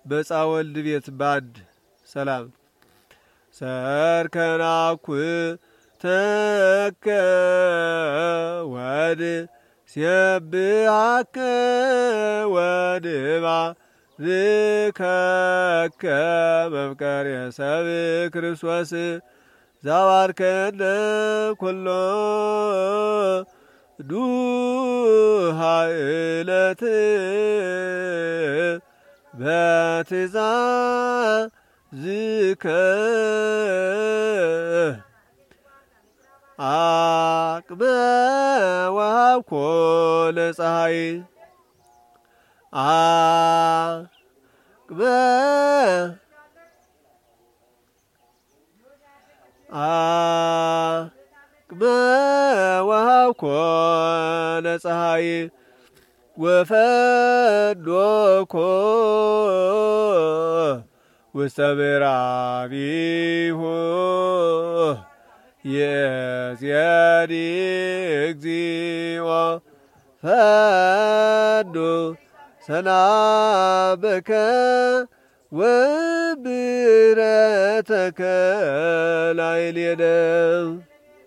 በጻወልድ ቤት ባድ ሰላም ሰርከናኩ ተከ ወድ ሲብሐከ ወድባ ዝከከ መፍቀሬ ሰብ ክርስቶስ ዛባርከነ ኩሎ ዱሃ ዕለት በትእዛዝከ አቅበ ወሀብኮ ለፀሐይ አቅበ ወሀብኮ ለፀሐይ ወፈዶኮ ውስተ ምዕራቢሁ የዝየዲ እግዚኦ ፈዱ ሰናበከ ወብረተከ ላዕሌነ